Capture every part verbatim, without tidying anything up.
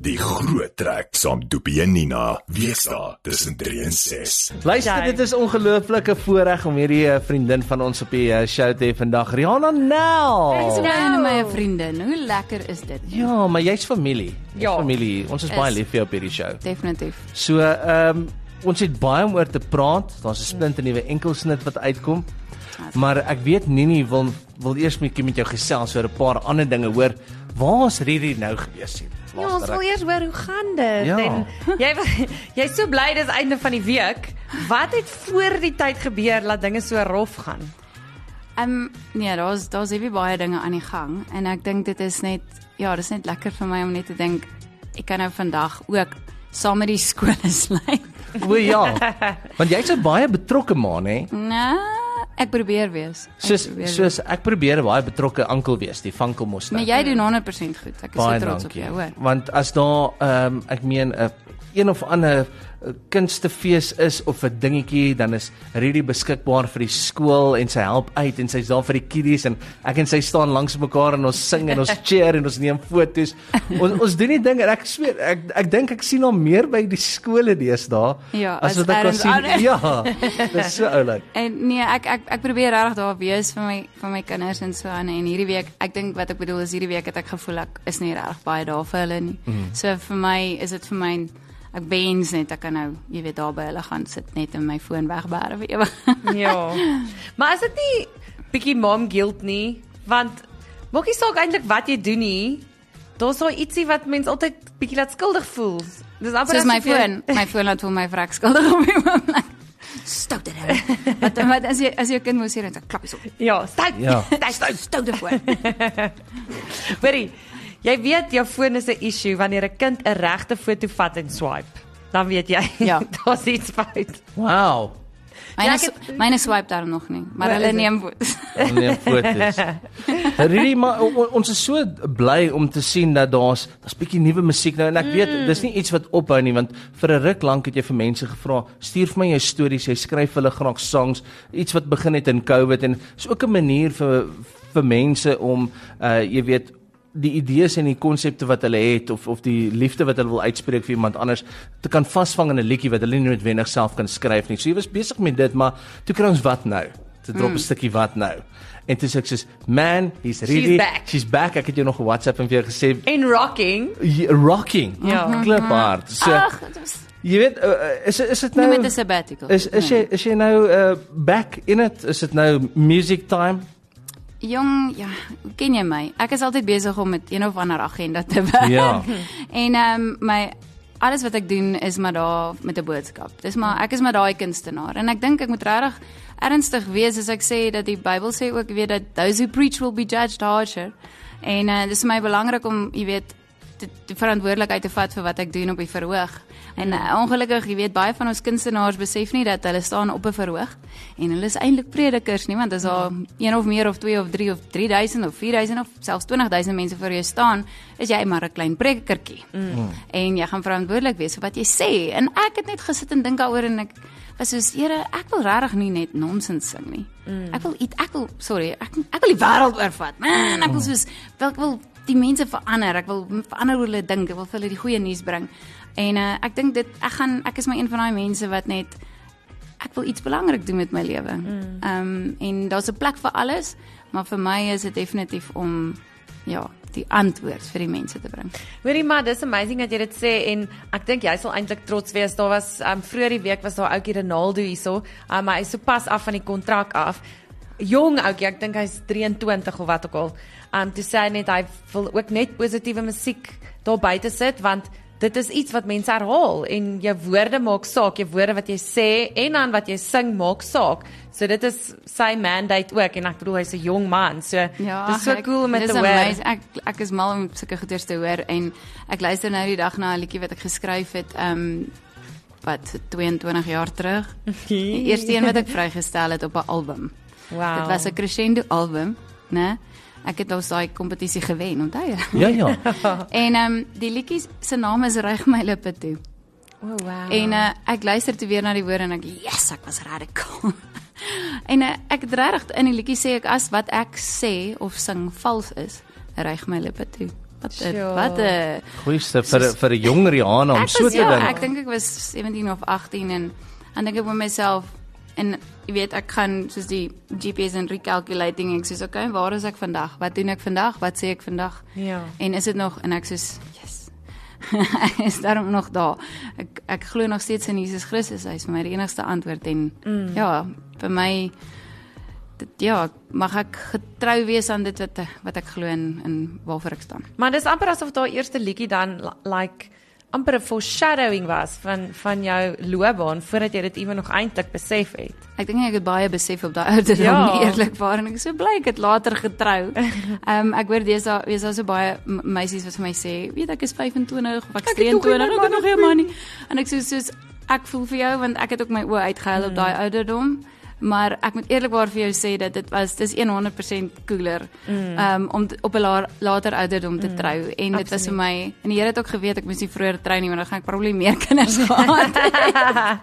Die groot trek saam Doopie en Nina, wees daar tussen drie en ses. Luister, dit is ongelooflike voorreg om hierdie uh, vriendin van ons op die uh, show te hê vandag, Rihanna Nel. Ek is nou my vriendin. Hoe lekker is dit? Ja, maar jy's familie. Jy's Ja. familie. Ons is, is baie lief vir jou op hierdie show. Definitief. So, ehm um, ons het baie om oor te praat. Daar's 'n splinte nuwe enkelsnit wat uitkom. Maar ek weet Nini wil wil eers 'n bietjie met jou gesels oor 'n paar ander dinge. Hoor, waar's Riri nou gewees hier? Ja, ons wil eers hoor hoe gaan dit. Ja. En jy jy's so bly dis einde van die week. Wat het voor die tyd gebeur dat dinge so rof gaan? Ehm um, nee, daar's daar's baie baie dinge aan die gang en ek dink dit is net ja, dis net lekker vir my om net te dink ek kan nou vandag ook saam met die skole sluit. O ja. Want jy's 'n baie betrokke ma, hè? Nee, ek probeer wees. Ek Soos probeer soos ek probeer 'n baie betrokke oom wees, die vankelmos nou. Maar jy doen honderd persent goed. Ek is Baie so trots dankie. op jou, hoor. Want as daar ehm um, ek meen 'n uh, een of ander uh, kunstefees is of 'n dingetjie, dan is Riri beskikbaar vir die skool en sy help uit en sy's daar vir die kiddies en ek en sy staan langs mekaar en ons sing en ons cheer en ons neem foto's. Ons ons doen die ding en ek sweer ek ek dink ek sien haar meer by die skole deesdae Ja, as as wat ek kan ergens sien. anders. Ja. Dis so oulik. En nee, ek ek ek probeer regtig daar wees vir my vir my kinders en so aan en hierdie week, ek dink wat ek bedoel is hierdie week het ek gevoel ek is nie regtig baie daar vir hulle nie. Mm. So vir my is dit vir my ek wens net ek kan nou, jy weet, daar by hulle gaan sit net en my foon wegbêre vir ewig. Ja. Maar is dit nie bietjie mom guilt nie? Want maak nie saak eintlik wat jy doen nie. Daar's so ietsie wat mens altyd bietjie laat skuldig voel. Dis amper Soos my asof jy- foon, my foon laat voel my vrek skuldig op die oomblik. Stout dit nou. Wat wat as jy as jou kind moet sê dan klap jy so. Ja, stout. Ja. Stout stout die foon. Hoorie, jy weet jou foon is 'n issue wanneer 'n kind 'n regte foto vat en swipe. Dan weet jy, Ja. daar's iets fout. Wow. Myne Ja, is- ek het- myne swipe daar nog nie, maar Waar hulle is dit? neem foto's. Nee, foto's. Riri, maar o- ons is so bly om te sien dat daar's daar's bietjie nuwe musiek nou en ek weet Mm. dis nie iets wat ophou nie want vir 'n ruk lank het jy vir mense gevra, stuur vir my jou stories, jy skryf vir hulle graag songs, iets wat begin het in COVID en is ook 'n manier vir vir mense om uh jy weet die idees en die konsepte wat hulle het of of die liefde wat hulle wil uitspreek vir iemand anders te kan vasvang in 'n liedjie wat hulle nie noodwendig self kan skryf nie. So jy was besig met dit, maar toe kry ons wat nou? Te drop 'n mm. stukkie wat nou. En toe sê ek soos, man, he's really back. She's back. Ek het jou nog 'n WhatsApp en vir jou gesê En rocking. y- rocking. Ja. Kliphard. So Ag, dit was jy weet uh, is is dit nie nou met 'n sabbatical. is is jy is jy nou uh, back in it? Is dit nou music time? Jong, ja, hoe ken jy my? Ek is altyd besig om met een of ander agenda te werk. Ja. En ehm um, my alles wat ek doen is maar daar met 'n boodskap. Dis maar ek is maar daai kunstenaar en ek dink ek moet regtig ernstig wees as ek sê dat die Bybel sê ook weet dat those who preach will be judged harsher. En uh, dis vir my belangrik om, jy weet, die, die verantwoordelikheid te vat vir wat ek doen op die verhoog. En uh, ongelukkig, jy weet, baie van ons kunstenaars besef nie dat hulle staan op 'n verhoog en hulle is eintlik predikers nie, want as daar een of meer of twee of drie of drie duisend of vier duisend of selfs twintig duisend mense voor jou staan, is jy maar 'n klein predikertjie. Mm. En jy gaan verantwoordelik wees vir wat jy sê. En ek het net gesit en dink daaroor en ek was soos, Here, ek wil regtig nie net nonsens sing nie. Mm. Ek wil iets, ek wil, sorry, ek ek wil die wêreld oorvat. Man, ek wil soos wel ek wil die mense verander. Ek wil verander hoe hulle dink. Ek wil vir hulle die goeie nuus bring. En uh, ek dink dit ek gaan ek is maar een van daai mense wat net ek wil iets belangrik doen met my lewe. Ehm mm. um, en daar's 'n plek vir alles, maar vir my is dit definitief om ja, die antwoord vir die mense te bring. Hoorie maar, dis amazing dat jy dit sê en ek dink jy sal eintlik trots wees. Daar was um, vroeër die week was daar ouetjie Ronaldo hierso, um, hy is so pas af van die kontrak af. Jong ouetjie, ek dink hy's drieëntwintig of wat ook al. Um toe sê hy net hy wil ook net positiewe musiek daar buite sit want dit is iets wat mense herhaal en jou woorde maak saak, jou woorde wat jy sê en dan wat jy sing maak saak. So dit is sy mandate ook en ek bedoel hy's 'n jong man. So Ja, dis so ek- cool om dit dis te hoor. amazing. Ek ek is mal om sulke goeders te hoor en ek luister nou die dag na 'n liedjie wat ek geskryf het, ehm um, wat tweeëntwintig jaar terug. Die eerste een wat ek vrygestel het op 'n album. Wow. Dit was 'n crescendo album, né? Ek het ons daai kompetisie gewen, onthou jy? Ja ja. En ehm um, die liedjie se naam is Reig my lippe toe. Oh wow. En uh, ek luister toe weer na die woorde en ek, yes, ek was radikaal. En uh, ek het regtig in die liedjie sê ek as wat ek sê of sing vals is, reig my lippe toe. Wat Sure. het, wat 'n Goeie vir vir 'n jong Rihanna om Ek so was, te ja, dink. ek dink ek was sewentien of agttien en dan dink ek met myself en jy weet ek gaan soos die G P S en recalculating ek sê okay, waar is ek vandag? Wat doen ek vandag? Wat sê ek vandag? Ja. En is dit nog en ek sê yes. Hy is daarom nog daar. Ek ek glo nog steeds in Jesus Christus. Hy is vir my die enigste antwoord en mm. ja, vir my dit, ja, mag ek getrou wees aan dit wat wat ek glo en en waarvoor ek staan. Maar dis amper asof daai eerste liedjie dan like amper 'n foreshadowing was van van jou loopbaan voordat jy dit ewen nog eintlik besef het. Ek dink ek het baie besef op daai ouderdom, Ja. eerlikwaar en ek is so bly ek het later getrou. Ehm um, ek hoor dis daar is daar so baie m- meisies wat vir my sê, weet ek is vyf-en-twintig of ek is Ek het nog nie drieëntwintig, my ek het nog man nie 'n man nie. En ek sê soos ek voel vir jou want ek het ook my oë uitgehuil mm. op daai ouderdom. Maar ek moet eerlikwaar vir jou sê dat dit was dis honderd persent cooler mm. um, om t- op 'n la, later ouderdom te mm. trou en dit Absoluut. was vir my en die Here het ook geweet ek moes nie vroeër trou nie want dan gaan ek probably meer kinders gehad.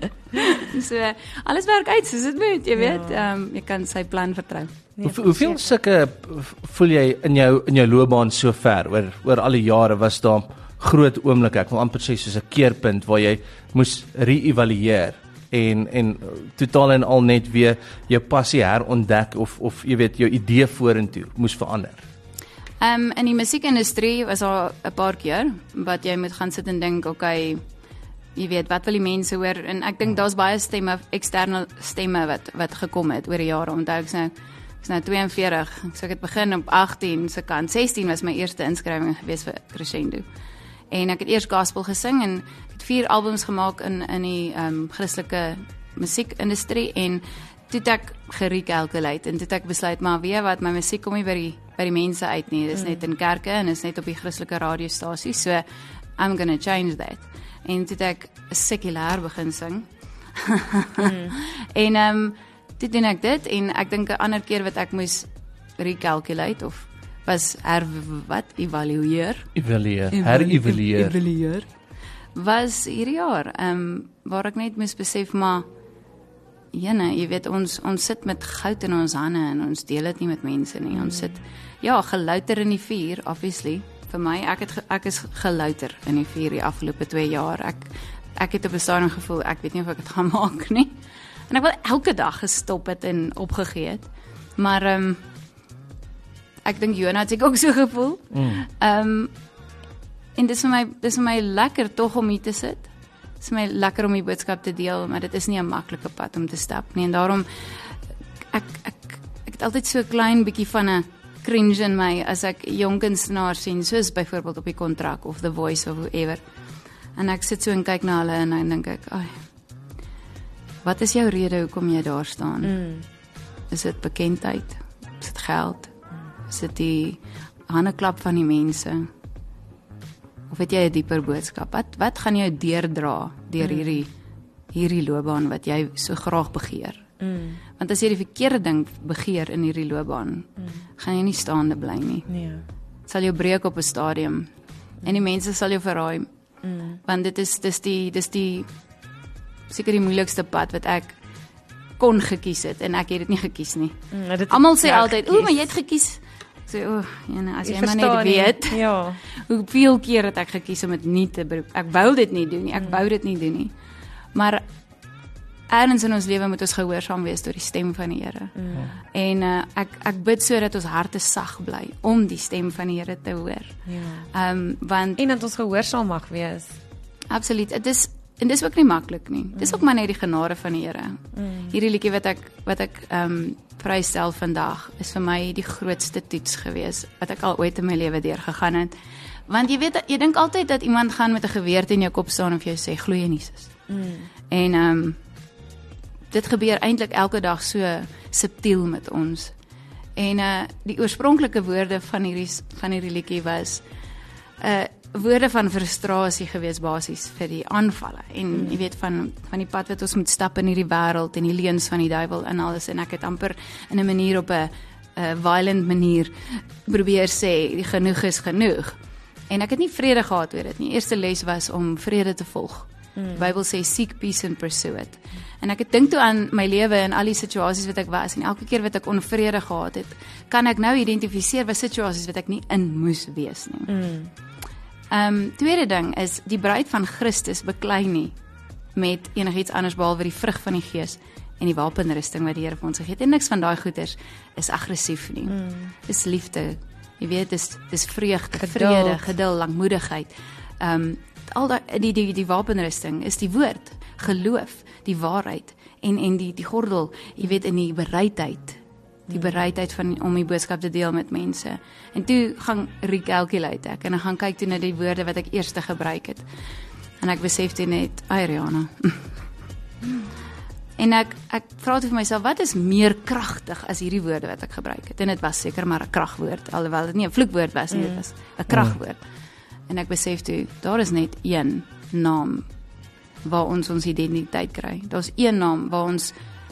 So alles werk uit soos dit moet, jy weet. Ehm um, jy kan sy plan vertrou. Nee, Hoe, hoeveel sulke voel jy in jou in jou loopbaan so ver oor oor al die jare was daar groot oomblikke, ek wil amper sê soos 'n keerpunt waar jy moes re-evalueer en en totaal en al net weer jou passie herontdek of of jy weet jou idee vorentoe moes verander. Ehm um, in die musiekindustrie was daar 'n paar keer wat jy moet gaan sit en dink, okay, jy weet wat wil die mense hoor en ek dink daar's baie stemme, eksterne stemme wat wat gekom het oor die jare. Onthou ek sê ek's nou tweeënveertig, so ek het begin op agttien se kant. sestien was my eerste inskrywing gewees vir Crescendo. En ek het eers gospel gesing en het vier albums gemaak in in die ehm um, Christelike musiekindustrie en toe het ek gerecalculate en toe het ek besluit maar weet wat my musiek kom nie by die by die mense uit nie. Dis mm. net in kerke en is net op die Christelike radiostasies. So I'm going to change that. En toe het ek sekulêr begin sing. mm. En ehm um, toe doen ek dit en ek dink 'n ander keer wat ek moes recalculate of was her wat evalueer Evalueer, her-evalueer. evalueer was hierdie jaar ehm um, waar ek net moes besef maar jene, jy weet ons ons sit met goud in ons hande en ons deel dit nie met mense nie. Mm. Ons sit ja, gelouter in die vuur obviously. Vir my ek het ge, ek is gelouter in die vuur die afgelope twee jaar. Ek ek het op 'n stadium gevoel ek weet nie of ek dit gaan maak nie. En ek wil elke dag gestop het en opgegee het. Maar ehm um, ek dink Jonah het ek ook so gevoel. Ehm mm. um, en dis vir my dis vir my lekker tog om hier te sit. Dis vir my lekker om die boodskap te deel, maar dit is nie 'n maklike pad om te stap nie en daarom ek ek ek het altyd so 'n klein bietjie van 'n cringe in my as ek jong kunstenaars sien, soos byvoorbeeld op die kontrak of The Voice of whoever. En ek sit so en kyk na hulle en dan dink ek, "Ag, wat is jou rede hoekom jy daar staan? Mm. Is dit bekendheid? Is dit geld? Is dit die handeklap van die mense? Of het jy 'n dieper boodskap? Wat wat gaan jou deurdra deur mm. hierdie hierdie loopbaan wat jy so graag begeer?" Mm. Want as jy die verkeerde ding begeer in hierdie loopbaan, mm. gaan jy nie staande bly nie. Nee. Dit sal jou breek op 'n stadium. Mm. En die mense sal jou verraai. Mm. Want dit is dis die dis die seker die moeilikste pad wat ek kon gekies het en ek het dit nie gekies nie. Mm, Almal sê altyd, "O, maar jy het gekies." Ek sê, "O, jene, as jy, jy maar net weet." Nie. Ja. Hoeveel keer het ek gekies om dit nie te beroep. Ek wou dit nie doen nie. Ek mm. wou dit nie doen nie. Maar ergens in ons lewe moet ons gehoorsaam wees tot die stem van die Here. Mm. En uh, ek ek bid sodat ons harte sag bly om die stem van die Here te hoor. Ja. Ehm um, want en dat ons gehoorsaam mag wees. Absoluut. Dit is en dis ook nie maklik nie. Dis ook maar net die genade van die Here. Mm. Hierdie liedjie wat ek wat ek ehm um, vrystel vandag is vir my die grootste toets gewees wat ek al ooit in my lewe deurgegaan het. Want jy weet jy dink altyd dat iemand gaan met 'n geweer teen jou kop staan of jou sê glo in Jesus. Mm. En ehm um, dit gebeur eintlik elke dag so subtiel met ons. En uh die oorspronklike woorde van hierdie van hierdie liedjie was uh woorde van frustrasie gewees basies vir die aanvalle en mm. jy weet van van die pad wat ons moet stap in hierdie wêreld en die leuns van die duiwel en alles en ek het amper in 'n manier op 'n uh, violent manier probeer sê genoeg is genoeg. En ek het nie vrede gehad oor dit nie. Eerste les was om vrede te volg. Mm. Die Bybel sê seek peace and pursue it. En ek het dink toe aan my lewe en al die situasies wat ek was en elke keer wat ek onvrede gehad het, kan ek nou identifiseer wat situasies wat ek nie in moes wees nie. Mm. Um, tweede ding is, die bruid van Christus beklei nie met enigiets anders behalwe die vrug van die gees en die wapenrusting wat die Here vir ons gegee het. En niks van daai goeders is aggressief nie. Mm. Dis liefde. Jy weet, dis dis vreugde, geduld. vrede, geduld, lankmoedigheid. Um al die die die, die wapenrusting is die woord, geloof, die waarheid en en die die gordel, jy weet, in die bereidheid. Die bereidheid van om die boodskap te deel met mense. En toe gaan recalculate ek en ek gaan kyk toe na die woorde wat ek eers gebruik het. En ek besef toe net, ai Rihanna. En ek ek vra toe vir myself, wat is meer kragtig as hierdie woorde wat ek gebruik het? En dit was seker maar 'n kragwoord, alhoewel dit nie 'n vloekwoord was nie, dit was 'n kragwoord. En ek besef toe, daar is net een naam waar ons ons identiteit kry. Daar's een naam waar ons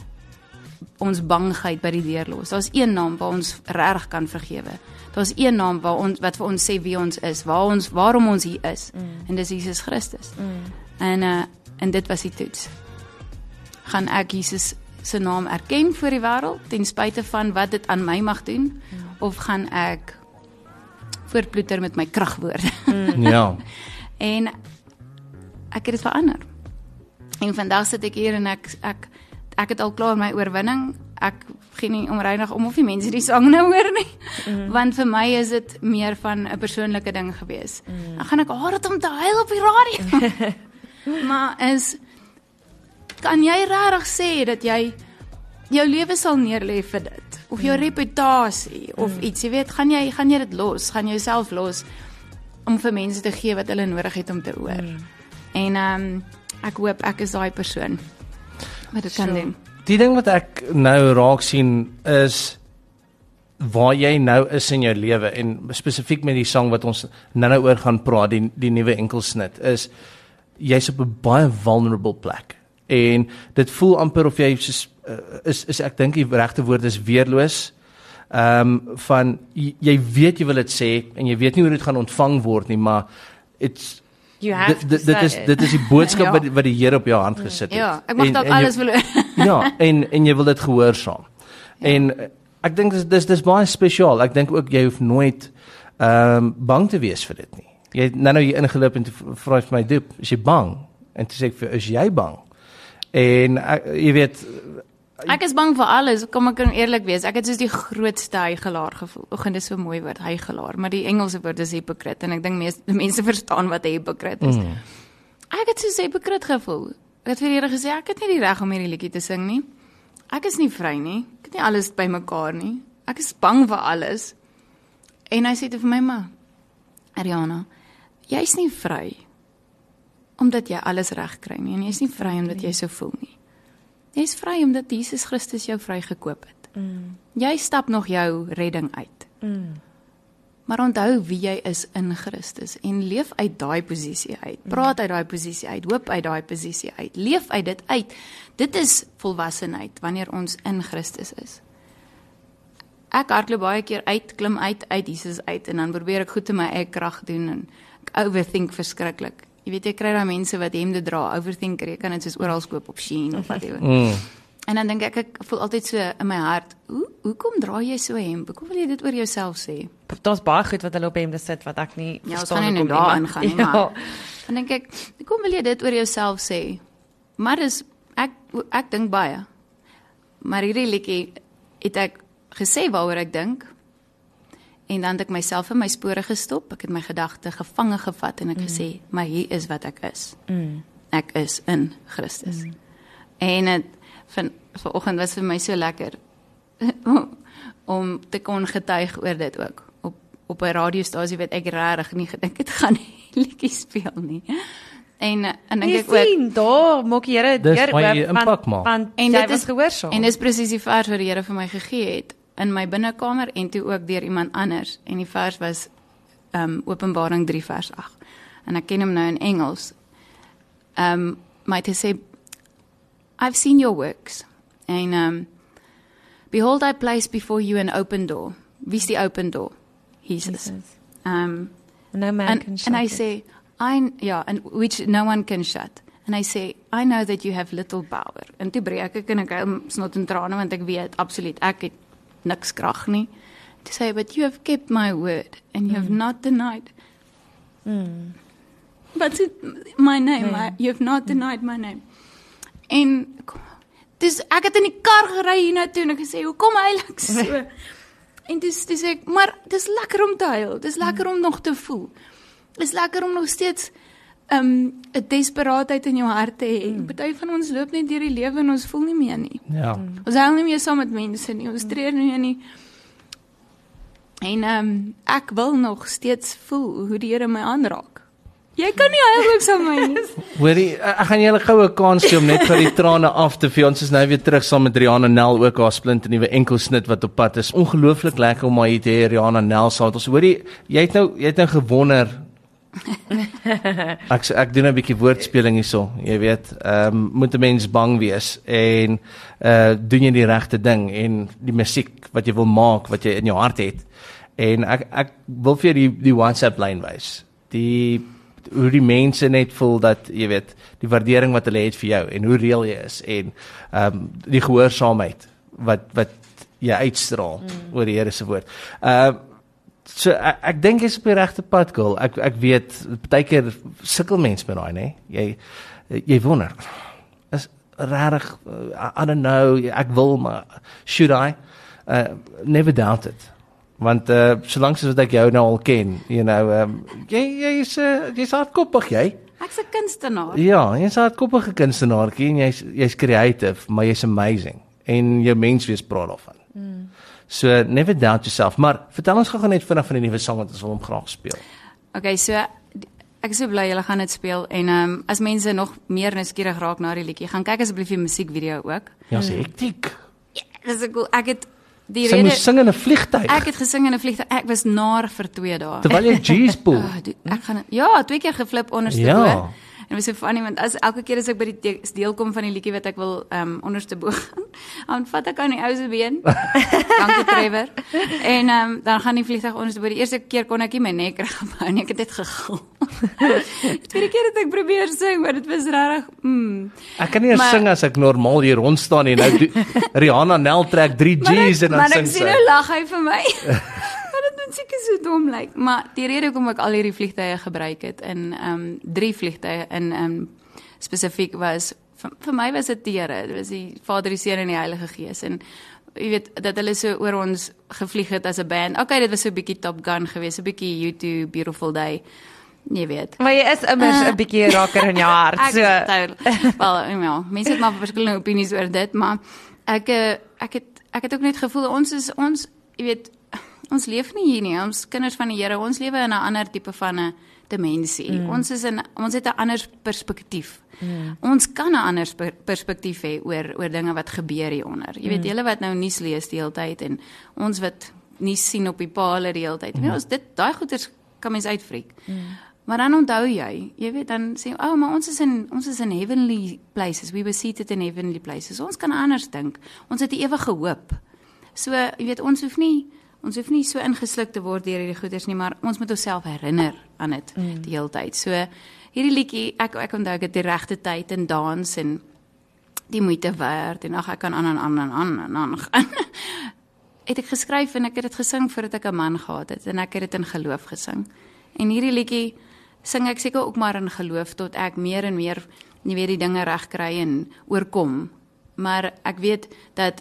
ons bangheid by die deur los. Daar's een naam waar ons reg kan vergewe. Daar's een naam waar ons wat vir ons sê wie ons is, waar ons waarom ons hier is. Mm. En dis Jesus Christus. Mm. En uh, en dit was die toets. Gaan ek Jesus se naam erken voor die wêreld ten spyte van wat dit aan my mag doen, mm. of gaan ek voortploeter met my kragwoorde? Mm. Ja. En ek het dit verander. En vandag sit ek hier en ek ek ek het al klaar my oorwinning. Ek gee nie omreinig om of die mense die sang nou hoor nie. Mm. Want vir my is dit meer van 'n persoonlike ding gewees. Mm. Dan gaan ek haat om te huil op die radio. Maar is kan jy regtig sê dat jy jou lewe sal neerlê vir dit of jou mm. reputasie of mm. iets, jy weet, gaan jy gaan jy dit los, gaan jy jouself los om vir mense te gee wat hulle nodig het om te hoor. Mm. En um, ek hoop ek is daai persoon wat dit kan doen. Die ding wat ek nou raak sien is waar jy nou is in jou lewe en spesifiek met die sang wat ons nou oor gaan praat, die die nuwe enkelsnit, is jy's op 'n baie vulnerable plek. En dit voel amper of jy is is, is ek dink die regte woord is weerloos. Ehm um, van jy, jy weet jy wil dit sê en jy weet nie hoe dit gaan ontvang word nie, maar it's dit, dit, dit is dit is die boodskap ja. wat wat die Here op jou hand gesit het. Ja, ek mag dalk alles wil. Ja, en en jy wil dit gehoorsaam. Ja. En ek dink dis dis dis baie spesiaal. Ek dink ook jy hoef nooit ehm um, bang te wees vir dit nie. Jy het nou nou hier ingeloop en vra vir my doop, is jy bang? En toe sê ek vir is jy bang? En ek, jy weet ek is bang vir alles, kom ek kan eerlik wees. Ek het soos die grootste hygelaar gevoel. Oggend, dit is so 'n mooi woord, hygelaar, maar die Engelse woord is hypocrite en ek dink meeste mense verstaan wat 'n hypocrite is. Mm. Ek het soos 'n hypocrite gevoel. Ek het vir die Here gesê ek het nie die reg om hierdie liedjie te sing nie. Ek is nie vry nie. Ek het nie alles bymekaar nie. Ek is bang vir alles. En hy sê vir my, ma, Ariana, jy's nie vry omdat jy alles reg kry nie en jy's nie vry omdat jy so voel nie. Jy is vry omdat Jesus Christus jou vrygekoop het. Mm. Jy stap nog jou redding uit. Mm. Maar onthou wie jy is in Christus en leef uit daai posisie uit. Praat uit daai posisie uit, hoop uit daai posisie uit. Leef uit dit uit. Dit is volwassenheid wanneer ons in Christus is. Ek hardloop baie keer uit, klim uit, uit Jesus uit en dan probeer ek goed in my eie krag doen en ek overthink verskriklik. Jy weet, jy kry daai mense wat hemde dra, overthinker, jy kan dit soos oral koop op Shein of wat jy wil. Mm. En dan dink ek, ek voel altyd so in my hart, hoe, hoekom dra jy so hemp? Hoekom wil jy dit oor jouself sê? Daar's baie goed wat hulle op hemde sit, wat ek nie ja, verstaan. Ja, ons gaan nie daar ingaan nie, ja. Maar dan dink ek, hoekom wil jy dit oor jouself sê? Maar dis, ek, ek dink baie. Maar hierdie liedjie het ek gesê waaroor ek dink, en dan het ek myself in my spore gestop, ek het my gedagte gevange gevat en ek mm. gesê, maar hier is wat ek is. Mm. Ek is in Christus. Mm. En het, van, vanoggend was vir my so lekker, om te kon getuig oor dit ook, op, op 'n radiostasie wat ek regtig nie gedink het gaan liedjie speel nie. En, en denk ek ook, sien, daar maak die Here deur oop, want, want en jy dit was is gehoorsaam. En dis presies die vers wat die Here vir my gegee het, in my binnekamer en toe ook deur iemand anders. En die vers was um, Openbaring drie vers agt. En ek ken hom nou in Engels. Um, maar het sê, I've seen your works. En, um, behold, I place before you an open door. Wie's die open door? Jesus. Um, no man and, can shut and I it. say, I, yeah, and which no one can shut. En hy sê, I know that you have little power. En toe breek ek en ek huil snot en trane, want ek weet, absoluut, ek het niks krag nie. Toe sê hy, but you have kept my word, and you have not denied. Mm. But it, my name, Nee. I, you have not denied my name. En, dus ek het in die kar gery hiernatoe, en ek gesê, hoekom huil ek so? En dus, dus ek, maar dis lekker om te huil, dis lekker om nog te voel. Dis lekker om nog steeds um, 'n desperaatheid in jou hart te hê. Mm. Party van ons loop net deur die lewe en ons voel nie meer nie. Ja. Mm. Ons huil nie meer saam met mense nie, ons treur nie meer nie. En um, ek wil nog steeds voel hoe die Here my aanraak. Jy kan nie huil ook saam met my nie. Hoorie, ek gaan julle goue kans gee om net vir die trane af te vee. Ons is nou weer terug saam met Rihanna Nel, ook haar splinte nuwe enkelsnit wat op pad is. Ongelooflik lekker om haar hier te hê, Rihanna Nel saam met ons. Hoorie, jy het nou jy het nou gewonder. ek ek doen 'n bietjie woordspeling hierso, jy weet. Ehm um, moet 'n mens bang wees en uh doen jy die regte ding en die musiek wat jy wil maak, wat jy in jou hart het. En ek ek wil vir jou die die WhatsApp lyn wys. Die hoe die mense net voel dat, jy weet, die waardering wat hulle het vir jou en hoe reël jy is en ehm um, die gehoorsaamheid wat wat jy uitstraal mm. oor die Here se woord. Ehm uh, so ek, ek dink jy's op die regte pad, girl. Ek ek weet partykeer sukkel mense met daai, nê? Jy jy wonder. Is regtig uh, I don't know, ek wil maar should I? Uh, never doubt it. Want uh, solank as wat ek jou nou al ken, you know, um, jy jy's uh, jy's hardkoppig, jy. Ek's 'n kunstenaar. Ja, jy's 'n hardkoppige kunstenaartjie en jy's jy's creative, maar jy's amazing en jou menswees praat daarvan. Mm. So never doubt yourself, maar vertel ons gou net vinnig van die nuwe sang wat ons wil hom graag speel. Okay, so ek is so bly julle gaan dit speel en ehm um, as mense nog meer nuuskierig raak na die liedjie, gaan kyk asseblief die musiekvideo ook. Ja, se hektiek. Dis ek cool. Ek het die Sy rede moes sing in 'n vliegtuig. Ek het gesing in 'n vliegtuig. Ek was naar vir twee dae. Terwyl jy G's pool. Oh, dude, ek gaan ja, twee keer geflip onderste Ja. bo. En was so funny want as elke keer as ek by die de- deel kom van die liedjie wat ek wil ehm um, onderste bo gaan, dan vat ek aan die ou se been. Dankie Trevor. En ehm um, dan gaan die vliegtuig onderste bo. Die eerste keer kon ek nie my nek reg hou nie. Ek het dit gegil. Die tweede keer het ek probeer sing, maar dit was regtig mm. Ek kan nie eens Maar- sing as ek normaal hier rond staan en nou do- Rihanna Nel trek drie G's en dan maar sing ek sy. sien hoe lag hy vir my. Maar dit moet seker so dom lyk. Maar die rede hoekom ek al hierdie vliegtye gebruik het in ehm um, drie vliegtye in ehm um, spesifiek was vir, vir my was dit die Here. Dit was die Vader, die Seun en die Heilige Gees en jy weet dat hulle so oor ons gevlieg het as 'n band. Okay, dit was so 'n bietjie Top Gun geweest, 'n bietjie U two Beautiful Day. Jy weet. Maar jy is immers 'n bietjie raker in jou hart. Ek So is totaal. Wel, ja, mense het maar verskillende opinies oor dit, maar ek eh, ek het ek het ook net gevoel ons is ons, jy weet, ons leef nie hier nie. Ons kinders van die Here, ons lewe in 'n ander tipe van 'n dimensie. Mm. Ons is in ons het 'n ander perspektief. Mm. Ons kan 'n ander per, perspektief hê oor oor dinge wat gebeur hieronder. Jy weet, mm. julle wat nou nuus lees die hele tyd en ons wat nuus sien op die palle die hele tyd. Mm. Weet, ons dit daai goeters kan mens uitfriek. Mm. Maar dan onthou jy, jy weet dan sê, "Oh, maar ons is in ons is in heavenly places. We were seated in heavenly places." Ons kan anders dink. Ons het 'n ewige hoop. So, jy weet, ons hoef nie ons hoef nie so ingesluk te word deur hierdie goeders nie, maar ons moet onsself herinner aan dit mm. die hele tyd. So, hierdie liedjie, ek ek onthou ek het die regte tyd en dans en die moeite werd en ag ek kan aan en aan en aan en aan gaan. Het ek geskryf en ek het dit gesing voordat ek 'n man gehad het en ek het dit in geloof gesing. En hierdie liedjie sing ek seker ook maar in geloof tot ek meer en meer nie weet die dinge reg kry en oorkom. Maar ek weet dat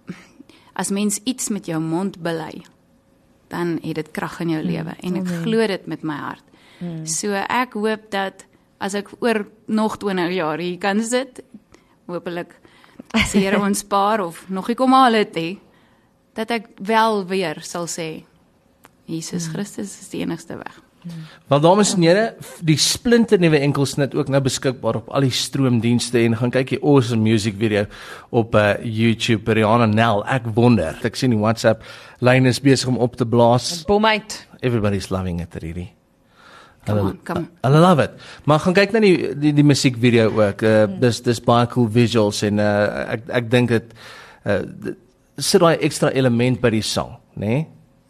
as mens iets met jou mond bely, dan het dit krag in jou lewe en ek glo dit met my hart. Mm. So ek hoop dat as ek oor nog twintig jaar hier kan sit, hopelik as die Here ons spaar of nog nie kom haal het nie, dat ek wel weer sal sê Jesus mm. Christus is die enigste weg. Wel dames en here, die splinte nuwe enkelsnit ook nou beskikbaar op al die stroomdienste en gaan kyk die awesome music video op uh, YouTube, Rihanna Nel. Ek wonder. Ek sien die WhatsApp lyn is besig om op te blaas. Bomait. Everybody's loving it, really. Come on, come. I love it. Maar gaan kyk na die die, die musiekvideo ook. Uh, mm. Dis dis baie cool visuals en uh, ek ek dink dit uh, sit daai ekstra element by die sang, né? Nee?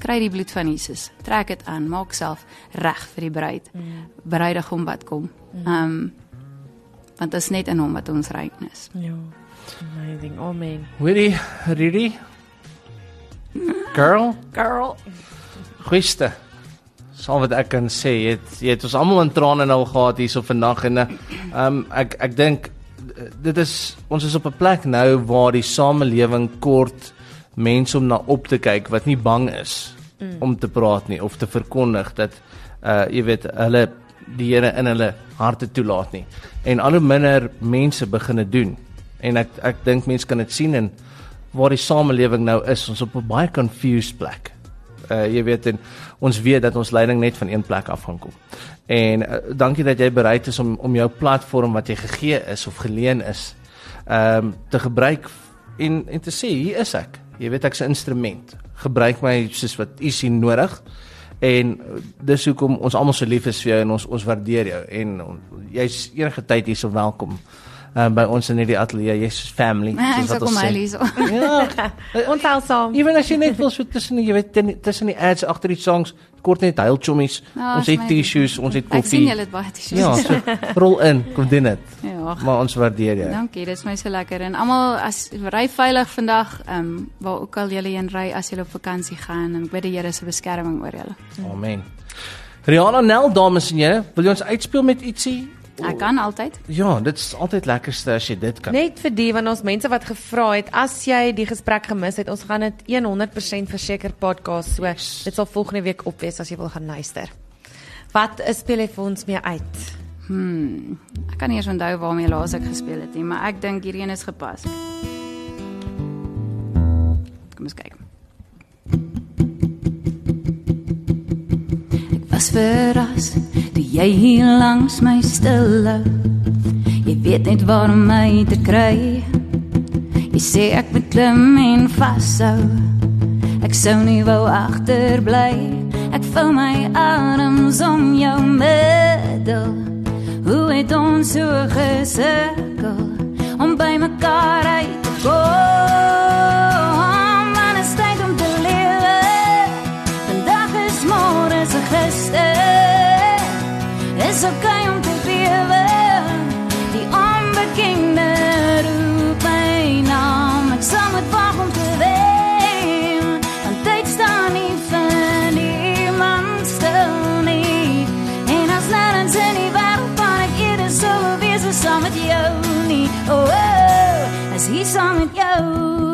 kry die bloed van Jesus, trek dit aan, maak self reg vir die bruid, mm. bruidegom wat kom. Mm. Um, want dit is net in hom wat ons ryk is. Ja, amazing, amen. Hoorie, Riri? Girl? Girl. Goeieste. Sal wat ek kan sê, jy het, jy het ons almal in trane nou gehad hier so vandag en um, ek, ek dink, dit is, ons is op 'n plek nou waar die samelewing kort mense om na op te kyk wat nie bang is mm. om te praat nie of te verkondig dat uh, jy weet hulle die Here in hulle harte toelaat nie en al hoe minder mense begin dit doen en ek ek dink mense kan dit sien en waar die samelewing nou is, ons op 'n baie confused plek. Uh, jy weet en ons weet dat ons leiding net van een plek af gaan kom. En uh, dankie dat jy bereid is om om jou platform wat jy gegee is of geleen is, ehm um, te gebruik en en te sê hier is ek. Jy weet ek's 'n instrument. Gebruik my soos wat u sien nodig. En dis hoekom ons almal so lief is vir jou en ons ons waardeer jou en on, jy's enige tyd hier so welkom. Um, by ons in die ateljee, jy's family. Ek sal kom hy so. Ja. Ons hou saam. Ewen as jy net wil so tussen die, jy weet tussen die ads agter die songs, kort net huil chommies. Ja, ons het tissues, ons het koffie. Ek sien julle het baie tissues. Ja, so rol in, kom doen dit. Ja. Maar ons waardeer jou. Dankie, dit is my so lekker en almal as ry veilig vandag, ehm um, waar ook al julle heen ry as julle op vakansie gaan en ek bid die Here se beskerming oor julle. Amen. Rihanna Nel, dames en here, wil jy ons uitspeel met ietsie? Ek kan altyd. Ja, dit is altyd lekkerste as jy dit kan. Net vir die van ons mense wat gevra het, as jy die gesprek gemis het, ons gaan dit honderd persent verseker podcast, so yes. Dit sal volgende week op wees as jy wil gaan luister. Wat speel jy vir ons mee uit? Hmm, ek kan nie eens onthou waarmee laas ek gespeel het nie, maar ek dink hierdie een is gepas. Kom eens kyk. Was verras toe jy hier langs my stil hou. Jy weet net waar om my te kry. Jy sê ek moet klim en vashou. Ek sou nie wou agterbly. Ek vou my arms om jou middel. Hoe het ons so gesirkel om by mekaar uit te kom. Man is tyd om te lewe. Vandag is môre se gister. Is okay om te bewe. Die onbekende roep my naam. Ek sal met wag om te wen. Want tyd staan nie vir niemand stil nie. En as nergens in die wêreld waar ek eerder sou wees, is saam met jou nie. Oh, oh, as hier saam met jou.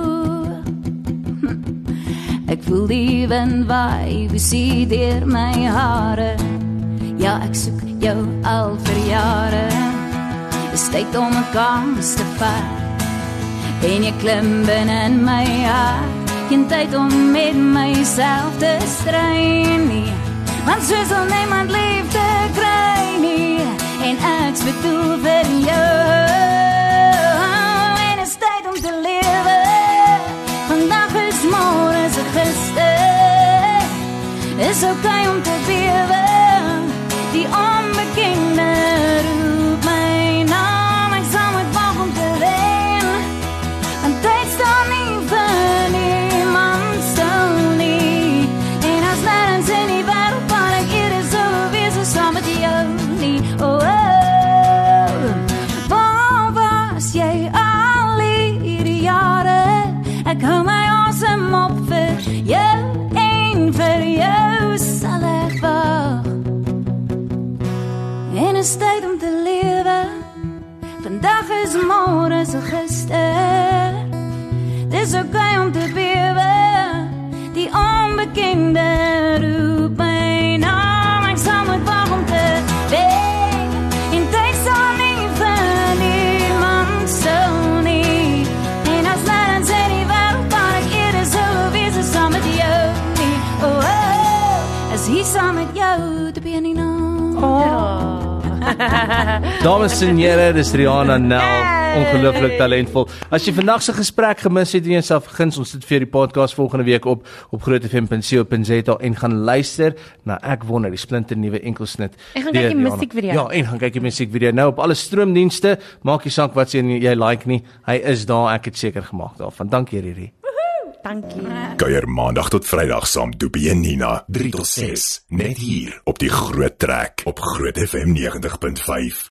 Ek voel die wind waai, wie sien deur my hare. Ja, ek soek jou al vir jare. Dis tyd om 'n kans te vat. En jy klim binne in my hart. Geen tyd om met myself te stry nie. Want soos al niemand liefde kry nie. En ek's bedoel vir jou. En is tyd om te lewe. Vandag is môre se gister. Is okay om te bewe. Die onbekende roep my naam. Ek sal met wag om te wen. Want tyd staan nie vir niemand stil nie. En as nergens in die wêreld waar ek eerder sou wees, is saam met jou nie. Oh, oh, waar was jy al hierdie jare? Ek hou my asem op vir jou en vir jou sal ek wag. En is tyd om te lewe. Vandag is môre se gister. Dis okay om te bewe. Die onbekende roep my naam. Ek sal met wag om te wen. En tyd sal nie vir niemand stil nie. En as nergens in die wêreld waar ek eerder sou wees, is saam met jou nie. Oh, oh, as hier saam met jou te be nie nou. Oh. Dames en here, dis Rihanna Nel, ongelooflik talentvol. As jy vandag se gesprek gemis het, doen jouself vergins, ons sit vir die podcast volgende week op op groot f m punt co punt za en gaan luister na Ek Wonder, die splinter nuwe enkelsnit. En gaan kyk die musiekvideo. Ja, en gaan kyk die musiekvideo nou op alle stroomdienste. Maak nie saak wat jy jy like nie. Hy is daar, ek het seker gemaak daarvan. Dankie Riri. Dankie. Kuier maandag tot Vrydag saam Doopie en Nina, drie tot ses, net hier op die Groot Trek op Groot F M negentig punt vyf.